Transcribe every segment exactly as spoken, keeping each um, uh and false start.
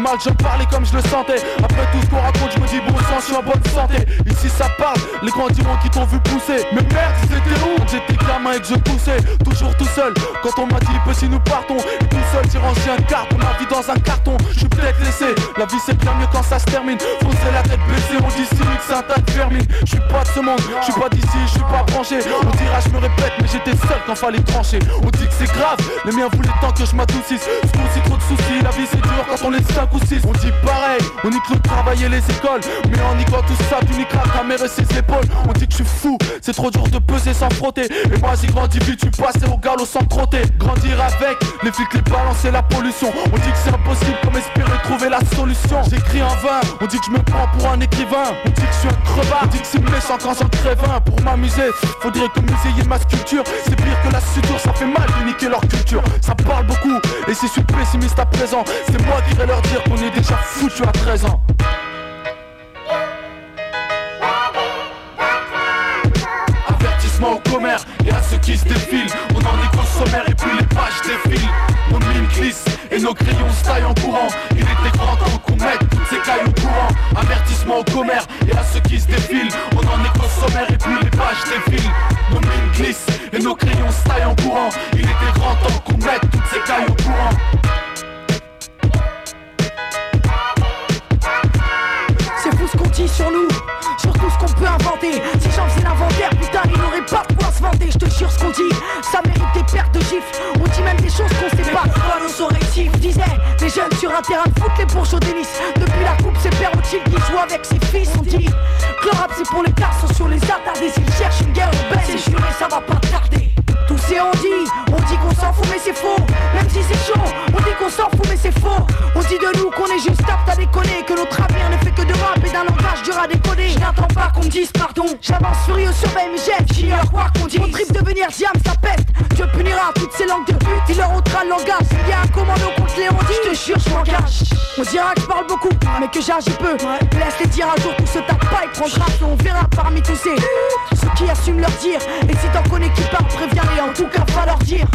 mal, j'en parlais comme je le sentais. Après tout ce qu'on raconte, je me dis bon sang, je suis en bonne santé. Ici ça parle, les grands diront qui t'ont vu pousser. Mais merde, c'était où? J'étais gamin et que je poussais, toujours tout seul. Quand on m'a dit petit nous partons, et tout seul j'ai rangé un carton, ma vie dans un carton. Je suis peut-être laissé, la vie c'est bien mieux quand ça se termine. Foncer la tête baissée, on dit cynique, c'est un tas de vermine. Je suis pas de ce monde, je suis pas d'ici, je suis pas branché. On dira je me répète, mais j'étais seul quand fallait trancher. On dit que c'est grave, les miens voulaient tant que je m'adoucisse. Ce coup-ci trop de soucis, la vie c'est dur quand on est cinq ou six. On dit pareil, on nique le travail et les écoles. Mais en niquant tout ça, tu niqueras ta mère et ses épaules. On dit que je suis fou, c'est trop dur de peser sans frotter. Et moi j'ai grandi vite, je suis passé au galop sans trotter. Grandir avec, les flics, les balances et la pollution. On dit que c'est impossible comme espérer trouver la solution. J'écris en vain, on dit que je me prends pour un écrivain. On dit que je suis un crevard, on dit que c'est méchant quand j'en crève un. Pour m'amuser, faudrait que muséier ma sculpture. C'est pire que la suture, ça fait mal de niquer leur culture. Ça parle beaucoup, et si je suis pessimiste à présent, c'est moi qui vais leur dire qu'on est déjà foutu à treize ans. Avertissement au commère et à ceux qui se défilent. On en est qu'au sommaire et puis les pages défilent. Nos mines glissent et nos crayons se taillent en courant. Il était grand temps qu'on mette toutes ces cailles au courant. Avertissement au commère et à ceux qui se défilent. On en est qu'au sommaire et puis les pages défilent. Nos mines glissent et nos crayons se taillent en courant. Il était grand temps qu'on mette toutes ces cailles au courant. C'est fou ce qu'on dit sur nous, sur tout ce qu'on peut inventer. Si j'en faisais l'inventaire, putain, il n'aurait pas de quoi se vanter. Je te jure ce qu'on dit, ça mérite des pertes de gifles. On dit même des choses qu'on sait pas, pourquoi nos oreilles disaient les jeunes sur un terrain de foot, les bourges au tennis. Depuis la coupe, c'est Père Rothschild qui joue avec ses fils. On dit que le rap c'est pour les garçons sur les attardés. S'ils cherchent une guerre urbaine, c'est juré, ça va pas tarder. Tous ces on dit, on dit qu'on s'en fout mais c'est faux. Même si c'est chaud, on dit qu'on s'en fout mais c'est faux. On dit de nous qu'on est juste apte à déconner, que notre avenir ne fait que de rap et d'un langage dur à décoder. Je n'attends pas qu'on me dise pardon, j'avance furieux sur mes M G, j'ignore quoi qu'on dise. Mon trip devenir diam, ça peste, Dieu punira toutes ces langues de pute. Il leur ôtera le langage, s'il y a un commando contre les ondits, je te jure je m'engage. On dira que je parle beaucoup, mais que j'agis peu. Laisse-les dire un jour, tout se tape pas et prendra feu. On verra parmi tous ces ceux qui assument leur dire. Et si t'en connais qui parlent, préviens-les, en tout cas va leur dire.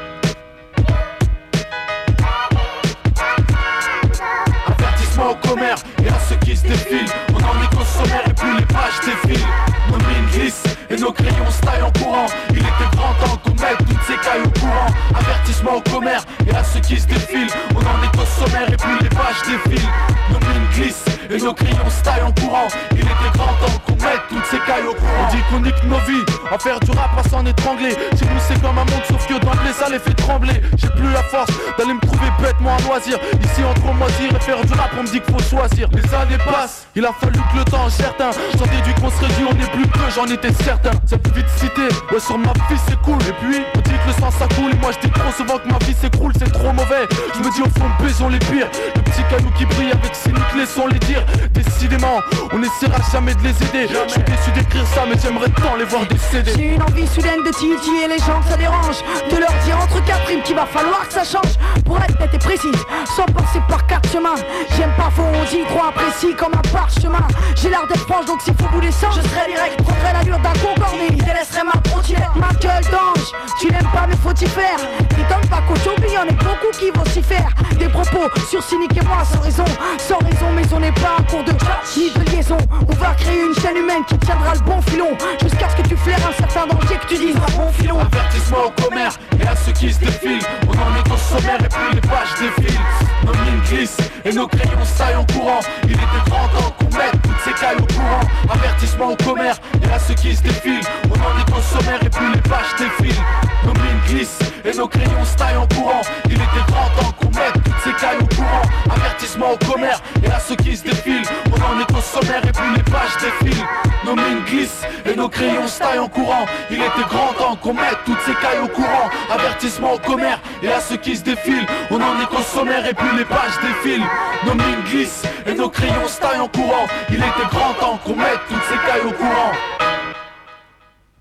Avertissement au commère et à ceux qui se défilent. On en est qu'au sommaire et puis les pages défilent. Nos mines glissent et nos crayons se taillent en courant. Il était grand temps qu'on mette toutes ces cailles au courant. Avertissement au commère et à ceux qui se défilent. On en est qu'au sommaire et puis les pages défilent. Nos mines glissent et nos crayons se taillent en courant. Il était grand temps qu'on mette toutes ces cailles au courant. On dit qu'on nique nos vies, en faire du rap à s'en étrangler. Chez nous c'est comme un monde sauf que d'emblée ça les fait trembler. J'ai plus la force d'aller me trouver bêtement à loisir. Ici entre moisir et faire du rap on me dit qu'il faut choisir. Les années passent, il a fallu que le temps certain. J'en déduis qu'on se réduit, on est plus peu, j'en étais certain. C'est plus vite cité, ouais sur ma vie c'est cool. Et puis on dit que le sang ça coule. Et moi je dis trop souvent que ma vie s'écroule, c'est trop mauvais. Je me dis au fond baisons les pires. Le petit caillou qui brille avec ses niques, laissons les dire. Décidément, on n'essaiera jamais de les aider. Je suis déçu d'écrire ça mais j'aimerais tant les voir décéder. J'ai une envie soudaine de titiller les gens que ça dérange. De leur dire entre quatre rimes qu'il va falloir que ça change. Pour être nette et précise, sans passer par quatre chemins. J'aime pas faux, on dit trop imprécis comme un parchemin. J'ai l'air d'être franche donc s'il faut vous descendre, je serai direct, prendrai l'allure d'un concordé. Il délaisserait ma trottinette, ma gueule d'ange. Tu l'aimes pas mais faut t'y faire. T'étonnes pas qu'aujourd'hui y'en ait beaucoup qui vont s'y faire. Des propos sur cynique et moi sans raison. Sans raison mais on n'est pas un cours de ni de liaison. On va créer une chaîne humaine qui tiendra le bon filon. Jusqu'à ce que tu flaires un certain danger que tu dises un bon filon. Avertissement au commère et à ceux qui se défilent. On en est au sommaire et puis les pages défilent. Nos mines glissent et nos crayons saillent en courant. Il était grand temps qu'on mette toutes ces cailles au courant. Avertissement au commère et à ceux qui se défilent. On en est au sommaire et puis les pages défilent. Nos mines glissent et nos crayons saillent en courant. Il était grand temps qu'on mette toutes ces cailles au courant. Avertissement au commère et à ceux qui se défilent. On en est au sommaire et puis les pages défilent. Nos mines glissent et nos crayons taillent en courant. Il était grand temps qu'on mette toutes ces cailles au courant. Avertissement au commère et à ceux qui se défilent. On en est qu'au sommaire et puis les pages défilent. Nos mines glissent et nos crayons taillent en courant. Il était grand temps qu'on mette toutes ces cailles au courant.